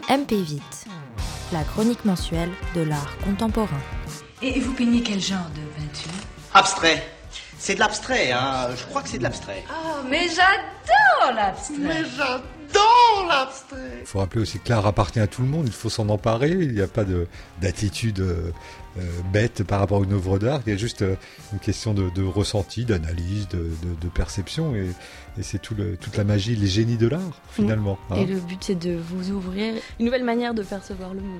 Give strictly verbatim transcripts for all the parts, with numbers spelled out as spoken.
M P Vite, la chronique mensuelle de l'art contemporain. Et vous peignez quel genre de peinture ? Abstrait. C'est de l'abstrait, hein. Je crois que c'est de l'abstrait. Oh, mais j'adore l'abstrait. Mais j'adore l'abstrait. Il faut rappeler aussi que l'art appartient à tout le monde, il faut s'en emparer. Il n'y a pas de, d'attitude euh, euh, bête par rapport à une œuvre d'art. Il y a juste euh, une question de, de ressenti, d'analyse, de, de, de perception. Et, et c'est tout le, toute la magie, les génies de l'art, finalement. Mmh. Hein. Et le but, c'est de vous ouvrir une nouvelle manière de percevoir le monde.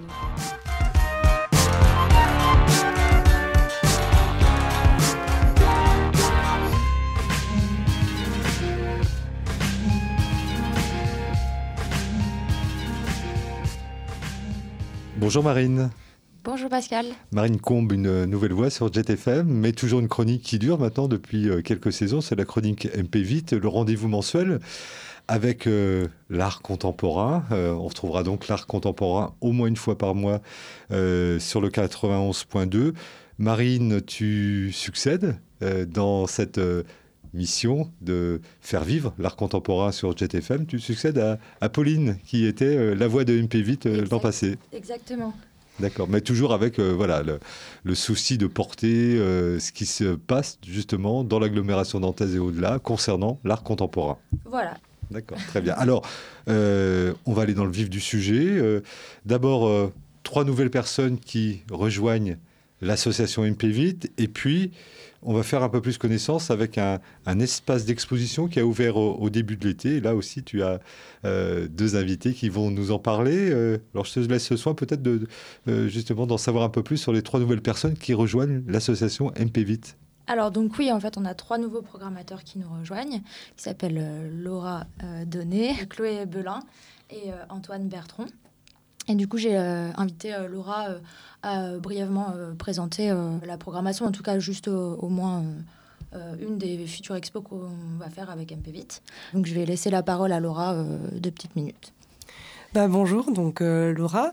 Bonjour Marine. Bonjour Pascal. Marine Combe, une nouvelle voix sur Jet F M, mais toujours une chronique qui dure maintenant depuis quelques saisons. C'est la chronique M P Vite, le rendez-vous mensuel avec euh, l'art contemporain. Euh, on retrouvera donc l'art contemporain au moins une fois par mois euh, sur le quatre-vingt-onze point deux. Marine, tu succèdes euh, dans cette euh, mission de faire vivre l'art contemporain sur Jet F M. Tu succèdes à, à Pauline, qui était euh, la voix de M P Vite euh, l'an passé. Exactement. D'accord, mais toujours avec euh, voilà, le, le souci de porter euh, ce qui se passe justement dans l'agglomération nantaise et au-delà concernant l'art contemporain. Voilà. D'accord, très bien. Alors, euh, on va aller dans le vif du sujet. Euh, d'abord, euh, trois nouvelles personnes qui rejoignent l'association M P Vite, et puis on va faire un peu plus connaissance avec un, un espace d'exposition qui a ouvert au, au début de l'été. Et là aussi, tu as euh, deux invités qui vont nous en parler. Euh, alors, je te laisse ce soin peut-être de, de, justement d'en savoir un peu plus sur les trois nouvelles personnes qui rejoignent l'association M P Vite. Alors donc oui, en fait, on a trois nouveaux programmateurs qui nous rejoignent, qui s'appellent euh, Laura euh, Donnet, Chloé Belin et euh, Antoine Bertrand. Et du coup, j'ai euh, invité euh, Laura euh, à euh, brièvement euh, présenter euh, la programmation, en tout cas juste euh, au moins euh, euh, une des futures expos qu'on va faire avec M P Vite. Donc je vais laisser la parole à Laura euh, deux petites minutes. Bah, bonjour, donc euh, Laura.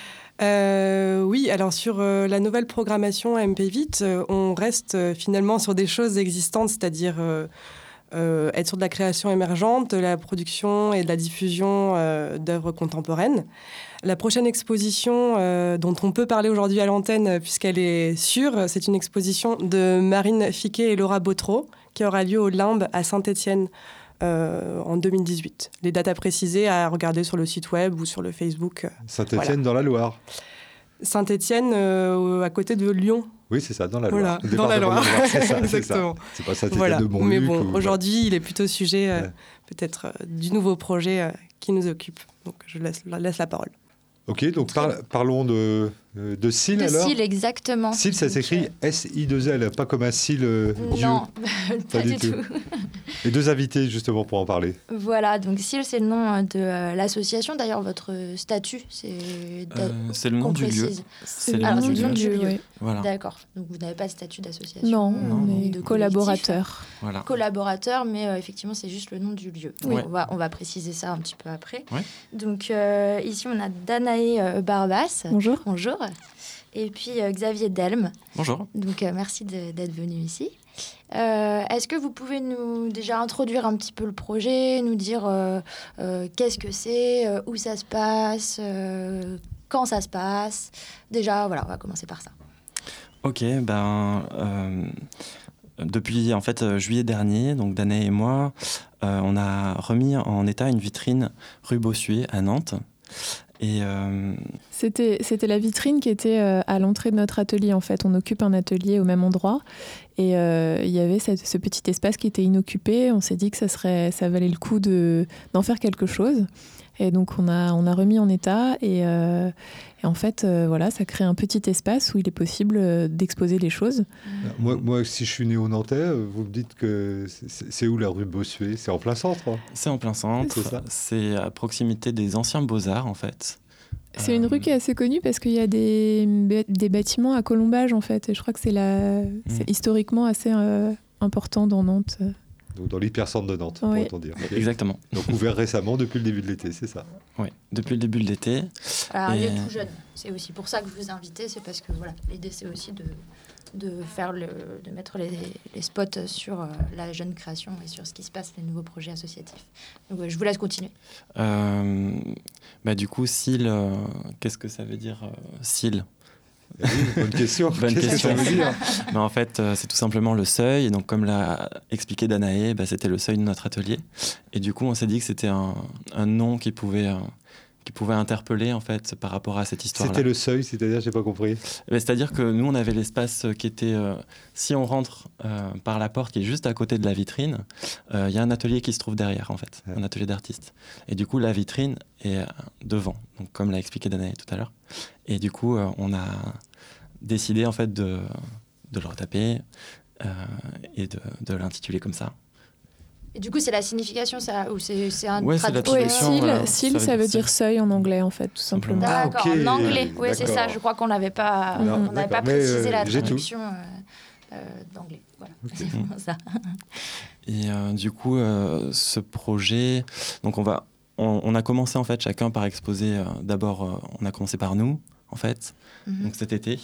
Euh, oui, alors sur euh, la nouvelle programmation M P Vite, euh, on reste euh, finalement sur des choses existantes, c'est-à-dire euh, euh, être sur de la création émergente, de la production et de la diffusion euh, d'œuvres contemporaines. La prochaine exposition euh, dont on peut parler aujourd'hui à l'antenne, puisqu'elle est sûre, c'est une exposition de Marine Fiquet et Laura Bautreau, qui aura lieu au Limbe à Saint-Étienne euh, en deux mille dix-huit. Les dates à préciser, à regarder sur le site web ou sur le Facebook. Saint-Étienne voilà. Dans la Loire. Saint-Étienne, euh, à côté de Lyon. Oui, c'est ça, dans la Loire. Voilà, dans la Loire. Loire c'est ça, exactement. C'est, c'est pas Saint-Étienne voilà. de Montluc. Mais bon, ou... aujourd'hui, il est plutôt sujet euh, ouais. peut-être euh, du nouveau projet euh, qui nous occupe. Donc, je laisse, laisse la parole. Ok, donc par, parlons de, de cils de alors. De cils, exactement. Cils, ça s'écrit S I deux L, pas comme un cil euh, Dieu. Non, pas, pas du tout. tout. Et deux invités justement pour en parler. Voilà, donc cils, c'est le nom de euh, l'association. D'ailleurs, votre statut, c'est... Euh, c'est le nom du lieu. C'est le nom du lieu, du lieu. Oui. Voilà. D'accord, donc vous n'avez pas de statut d'association. Non, non on est de collaborateurs. Voilà. Collaborateurs, mais euh, effectivement, c'est juste le nom du lieu. Oui. On, va, on va préciser ça un petit peu après. Oui. Donc euh, ici, on a Danae euh, Barbas. Bonjour. Bonjour. Et puis euh, Xavier Delme. Bonjour. Donc euh, merci de, d'être venu ici. Euh, est-ce que vous pouvez nous déjà introduire un petit peu le projet, nous dire euh, euh, qu'est-ce que c'est, euh, où ça se passe, euh, quand ça se passe. Déjà, voilà, on va commencer par ça. Ok, ben euh, depuis en fait euh, juillet dernier, donc Danae et moi, euh, on a remis en état une vitrine rue Bossuet à Nantes. Et euh... c'était, c'était la vitrine qui était euh, à l'entrée de notre atelier. En fait, on occupe un atelier au même endroit. Et euh, il y avait cette, ce petit espace qui était inoccupé. On s'est dit que ça, serait, ça valait le coup de, d'en faire quelque chose. Et donc, on a, on a remis en état. Et, euh, et en fait, euh, voilà, ça crée un petit espace où il est possible euh, d'exposer les choses. Moi, moi, si je suis néo-nantais, vous me dites que c'est, c'est où la rue Bossuet ? C'est en plein centre, hein ? C'est en plein centre. C'est ça. C'est à proximité des anciens Beaux-Arts, en fait. C'est euh... une rue qui est assez connue parce qu'il y a des, des bâtiments à colombage, en fait. Et je crois que c'est, la, mmh. c'est historiquement assez euh, important dans Nantes. Donc dans l'hypercentre de Nantes, oui. pourrait-on dire. Okay. Exactement. Donc ouvert récemment depuis le début de l'été, c'est ça ? Oui, depuis le début de l'été. Alors, et... il est tout jeune. C'est aussi pour ça que je vous ai invité, c'est parce que voilà, l'idée c'est aussi de, de, faire le, de mettre les, les spots sur euh, la jeune création et sur ce qui se passe, les nouveaux projets associatifs. Donc, euh, je vous laisse continuer. Euh, bah, du coup, S I L, euh, qu'est-ce que ça veut dire euh, S I L? Oui, bonne question. Bonne Qu'est-ce question. que ça veut dire? Mais en fait, euh, c'est tout simplement le seuil. Et donc, comme l'a expliqué Danae, bah, c'était le seuil de notre atelier. Et du coup, on s'est dit que c'était un, un nom qui pouvait, euh, qui pouvait interpeller en fait, par rapport à cette histoire-là. C'était le seuil, c'est-à-dire, j'ai pas compris. Bah, c'est-à-dire que nous, on avait l'espace qui était... Euh, si on rentre euh, par la porte qui est juste à côté de la vitrine, il euh, y a un atelier qui se trouve derrière, en fait. Ouais. Un atelier d'artiste. Et du coup, la vitrine est euh, devant. Donc, comme l'a expliqué Danae tout à l'heure. Et du coup, euh, on a... décidé en fait de, de le retaper euh, et de, de l'intituler comme ça. Et du coup, c'est la signification, ça, ou c'est, c'est un ouais, c'est la Ouais, traduction. S I L, Voilà. S I L, ça veut dire seuil en anglais, en fait, tout simplement. Ah, D'accord, ok. en anglais. Oui, c'est D'accord. ça. Je crois qu'on n'avait pas, Non, on n'avait pas d'accord. Mais, précisé euh, la j'ai tout. traduction euh, euh, d'anglais. Voilà, Ok. c'est vraiment ça. Et euh, du coup, euh, ce projet, donc on va, on, on a commencé en fait chacun par exposer. Euh, d'abord, euh, on a commencé par nous, en fait, Mhm. donc cet été.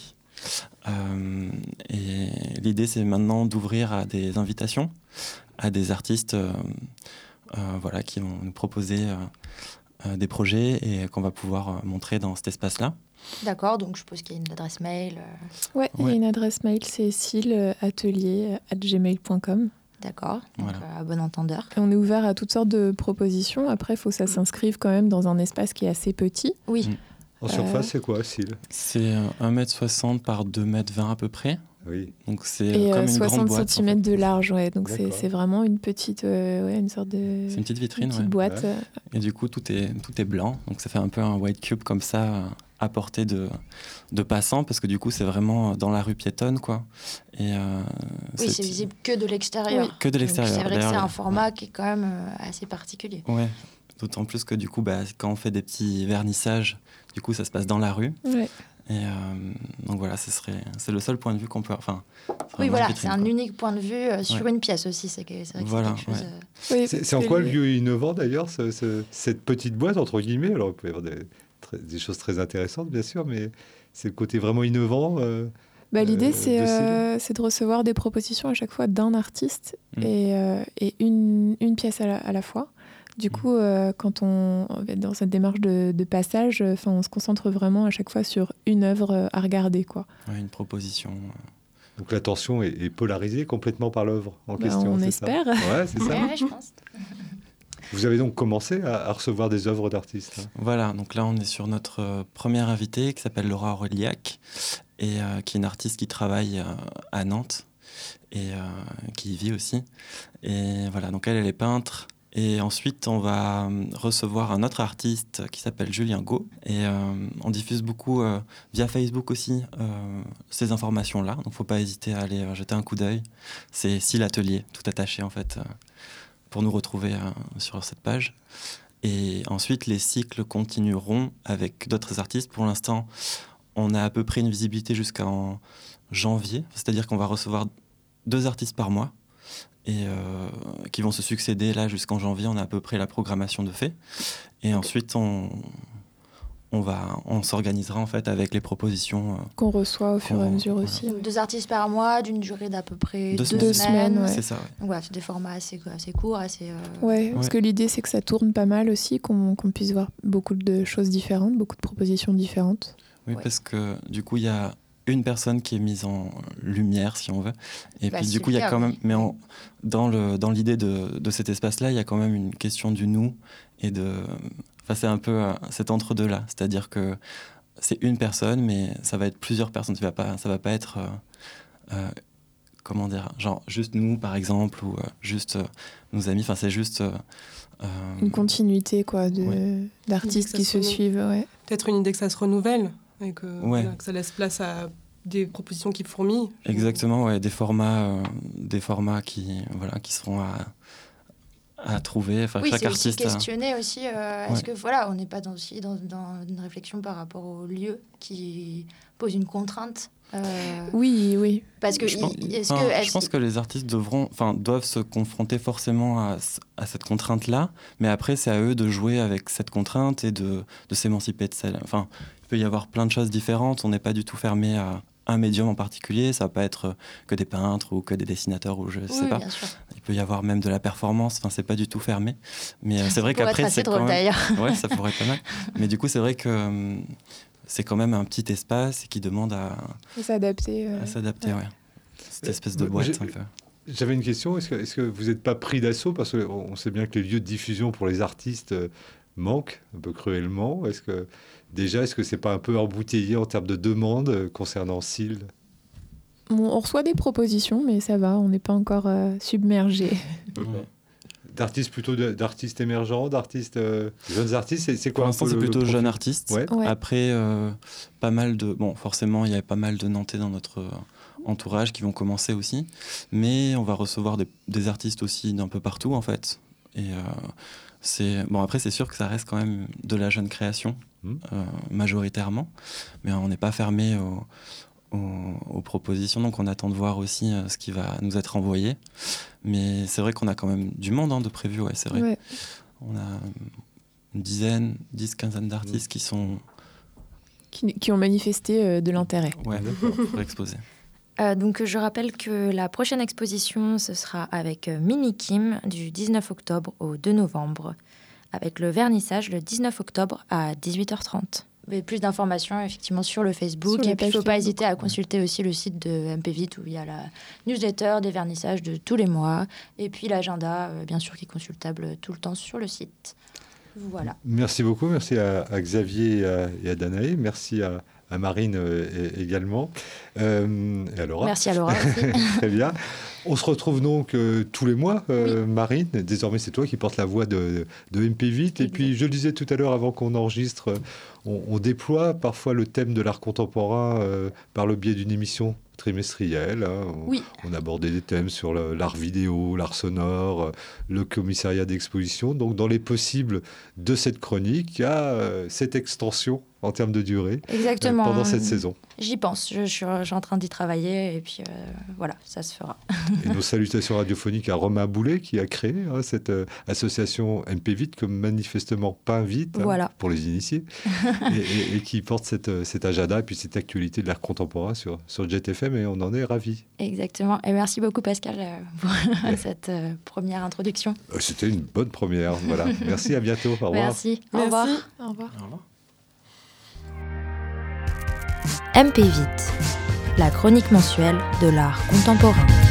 Euh, et l'idée, c'est maintenant d'ouvrir à des invitations, à des artistes, euh, euh, voilà, qui vont nous proposer euh, euh, des projets et qu'on va pouvoir euh, montrer dans cet espace-là. D'accord, donc je suppose qu'il y a une adresse mail. euh, Ouais, il y Ouais. a une adresse mail, c'est s i l atelier arobase gmail point com. D'accord, donc Voilà. euh, à bon entendeur. Et on est ouvert à toutes sortes de propositions. Après, il faut que ça s'inscrive quand même dans un espace qui est assez petit. Oui, Mm. En surface, c'est quoi, S I L? C'est euh, un mètre soixante par deux mètres vingt à peu près. Oui. Donc c'est Et euh, comme euh, une grande soixante boîte. en centimètres fait. de large, ouais. Donc c'est, D'accord. c'est vraiment une petite, euh, ouais, une sorte de C'est une petite vitrine, une petite ouais. boîte. Ouais. Et du coup, tout est, tout est blanc. Donc ça fait un peu un white cube comme ça, euh, à portée de, de passants, parce que du coup, c'est vraiment dans la rue piétonne, quoi. Et, euh, oui, c'est visible que de l'extérieur. Oui. Que de Donc, l'extérieur. c'est vrai que D'ailleurs, c'est un le- format qui est quand même euh, assez particulier. Ouais. D'autant plus que du coup, bah, quand on fait des petits vernissages, du coup, ça se passe dans la rue. Ouais. Et euh, donc voilà, ce serait, c'est le seul point de vue qu'on peut. Enfin, c'est Oui, vraiment une voilà, vitrine, c'est un quoi. unique point de vue euh, sur Ouais. une pièce aussi. C'est, que, c'est vrai que Voilà, c'est quelque chose. ouais. euh, Oui, C'est, parce c'est en que quoi le les- lieu innovant, d'ailleurs, ce- ce- cette petite boîte, entre guillemets? Alors, il peut y avoir des, très- des choses très intéressantes, bien sûr, mais c'est le côté vraiment innovant. euh, Bah, l'idée, euh, c'est, de S I L. euh, c'est de recevoir des propositions à chaque fois d'un artiste Mm. et, euh, et une, une pièce à la, à la fois. Du Mm. coup, euh, quand on est dans cette démarche de, de passage, euh, 'fin, on se concentre vraiment à chaque fois sur une œuvre euh, à regarder, quoi. Ouais, une proposition. Donc l'attention est, est polarisée complètement par l'œuvre en Bah, question. on c'est espère. Ça ouais, c'est ça. Ouais, ouais, je pense. Vous avez donc commencé à, à recevoir des œuvres d'artistes. hein. Voilà, donc là on est sur notre euh, première invitée qui s'appelle Laura Aureliac et euh, qui est une artiste qui travaille euh, à Nantes et euh, qui y vit aussi. Et voilà, donc elle, elle est peintre. Et ensuite, on va euh, recevoir un autre artiste qui s'appelle Julien Gau. Et euh, on diffuse beaucoup euh, via Facebook aussi euh, ces informations-là. Donc, il ne faut pas hésiter à aller euh, jeter un coup d'œil. C'est Si l'atelier, tout attaché en fait, euh, pour nous retrouver euh, sur cette page. Et ensuite, les cycles continueront avec d'autres artistes. Pour l'instant, on a à peu près une visibilité jusqu'en janvier. C'est-à-dire qu'on va recevoir deux artistes par mois. Et euh, qui vont se succéder là jusqu'en janvier. On a à peu près la programmation de fait. Et ensuite, on, on, va, on s'organisera en fait avec les propositions. euh, Qu'on reçoit au fur et à Qu'on- mesure voilà. aussi. Donc, deux artistes par mois, d'une durée d'à peu près Deux deux, semaines. Deux semaines, ouais. C'est ça, ouais. Donc voilà, c'est des formats assez, assez courts, assez. euh, Ouais, parce Ouais. que l'idée, c'est que ça tourne pas mal aussi, qu'on, qu'on puisse voir beaucoup de choses différentes, beaucoup de propositions différentes. Oui, Ouais. parce que du coup, il y a une personne qui est mise en lumière, si on veut. Et Bah, puis, c'est du coup, il y le a cas, quand même. oui. Mais en- dans, le, dans l'idée de, de cet espace-là, il y a quand même une question du nous et de. Enfin, c'est un peu euh, cet entre-deux-là. C'est-à-dire que c'est une personne, mais ça va être plusieurs personnes. Ça va pas, ça va pas être. euh, euh, comment dire, genre juste nous par exemple ou euh, juste euh, nos amis, enfin c'est juste euh, euh, Une continuité, quoi, de, Ouais. d'artistes Une qui se idée que ça se suivent, ouais. Peut-être une idée que ça se renouvelle et que, Ouais. voilà, que ça laisse place à des propositions qui fourmillent. exactement, ouais, des formats euh, des formats qui voilà qui seront à, à trouver, enfin Oui, chaque c'est aussi artiste a- questionner aussi. euh, Est-ce Ouais. que voilà, on n'est pas dans, aussi dans, dans une réflexion par rapport au lieu qui pose une contrainte euh, Oui, oui. Parce que Je pense, il- est-ce enfin, que je est-ce- pense que les artistes devront, enfin, doivent se confronter forcément à, c- à cette contrainte-là, mais après, c'est à eux de jouer avec cette contrainte et de, de s'émanciper de celle. Enfin, il peut y avoir plein de choses différentes, on n'est pas du tout fermé à, un médium en particulier. Ça va pas être que des peintres ou que des dessinateurs ou je Oui, sais pas. bien sûr. Il peut y avoir même de la performance. Enfin, c'est pas du tout fermé. Mais euh, c'est vrai Ça pourrait qu'après, être assez c'est drôle quand même... d'ailleurs. Ouais, ça pourrait être pas mal. Mais du coup, c'est vrai que euh, c'est quand même un petit espace qui demande à, Faut s'adapter. euh, à s'adapter. ouais. Ouais. Cette espèce de Euh, boîte. j'ai- un peu. J'avais une question, est-ce que, est-ce que vous n'êtes pas pris d'assaut? Parce qu'on sait bien que les lieux de diffusion pour les artistes euh, manquent un peu cruellement. Est-ce que, déjà, est-ce que c'est pas un peu embouteillé en termes de demandes euh, concernant S I L? Bon, on reçoit des propositions, mais ça va, on n'est pas encore euh, submergé. Ouais. D'artistes plutôt de- d'artistes émergents, d'artistes euh, jeunes artistes, c'est, c'est quoi Pour un l'instant, peu c'est le- le plutôt profil? jeune artiste. Ouais. Ouais. Après, euh, pas mal de... Bon, forcément, il y a pas mal de Nantais dans notre euh, entourage qui vont commencer aussi. Mais on va recevoir des, des artistes aussi d'un peu partout, en fait. Et euh, c'est... Bon, après, c'est sûr que ça reste quand même de la jeune création, Mmh. euh, majoritairement. Mais on n'est pas fermé aux, aux, aux propositions. Donc, on attend de voir aussi euh, ce qui va nous être envoyé. Mais c'est vrai qu'on a quand même du monde hein, de prévu, ouais, c'est vrai. Ouais. On a une dizaine, dix, quinzaine d'artistes qui sont Qui, qui ont manifesté euh, de l'intérêt. ouais, pour exposer. Euh, donc je rappelle que la prochaine exposition, ce sera avec euh, Mini Kim du dix-neuf octobre au deux novembre, avec le vernissage le dix-neuf octobre à dix-huit heures trente. Mais plus d'informations effectivement sur le Facebook. Sur la Et puis il ne page faut pas Facebook. hésiter à consulter aussi le site de M P Vite où il y a la newsletter des vernissages de tous les mois. Et puis l'agenda, euh, bien sûr, qui est consultable tout le temps sur le site. Voilà. Merci beaucoup, merci à, à Xavier et à, et à Danae, merci à, à Marine euh, et- également, euh, et à Laura. Merci à Laura aussi. Très bien. On se retrouve donc euh, tous les mois, euh, Marine. Désormais, c'est toi qui portes la voix de, de M P Vite. Et Exact. puis, je le disais tout à l'heure, avant qu'on enregistre, euh, on, on déploie parfois le thème de l'art contemporain euh, par le biais d'une émission trimestrielle. hein. On, Oui. on abordait des thèmes sur le- l'art vidéo, l'art sonore, euh, le commissariat d'exposition. Donc, dans les possibles de cette chronique, il y a euh, cette extension en termes de durée euh, Exactement. pendant cette saison. J'y pense. Je, je suis, je suis en train d'y travailler. Et puis euh, voilà, ça se fera. Et nos salutations radiophoniques à Romain Boulet qui a créé hein, cette euh, association M P Vite comme manifestement pas vite hein, Voilà. pour les initiés et, et- et qui porte cette, euh, cet agenda et puis cette actualité de l'art contemporain sur, sur Jet F M et on en est ravis. Exactement. Et merci beaucoup, Pascal, euh, pour cette euh, première introduction. Euh, C'était une bonne première. Voilà. Merci, à bientôt. Au revoir. Merci. Au revoir. Merci. Au revoir. Au revoir. M P Vite, la chronique mensuelle de l'art contemporain.